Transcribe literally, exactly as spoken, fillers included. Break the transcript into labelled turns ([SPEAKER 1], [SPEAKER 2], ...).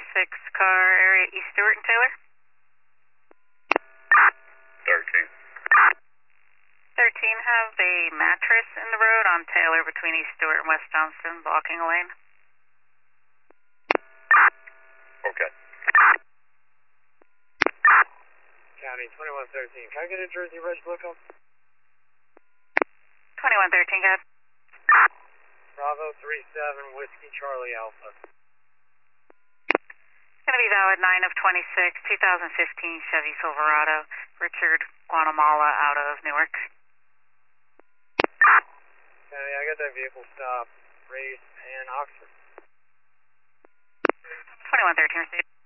[SPEAKER 1] six car area East Stewart and Taylor.
[SPEAKER 2] thirteen.
[SPEAKER 1] thirteen have a mattress in the road on Taylor between East Stewart and West Johnston, blocking a lane.
[SPEAKER 2] Okay.
[SPEAKER 3] County twenty-one thirteen. Can I get a Jersey Reg lookup?
[SPEAKER 1] twenty-one thirteen, go ahead.
[SPEAKER 3] Bravo three seven Whiskey Charlie Alpha.
[SPEAKER 1] It's going to be valid nine of twenty-six, two thousand fifteen Chevy Silverado, Richard Guatemala out of Newark.
[SPEAKER 3] County, I got that vehicle stopped, race, and Oxford.
[SPEAKER 1] twenty-one thirteen, received.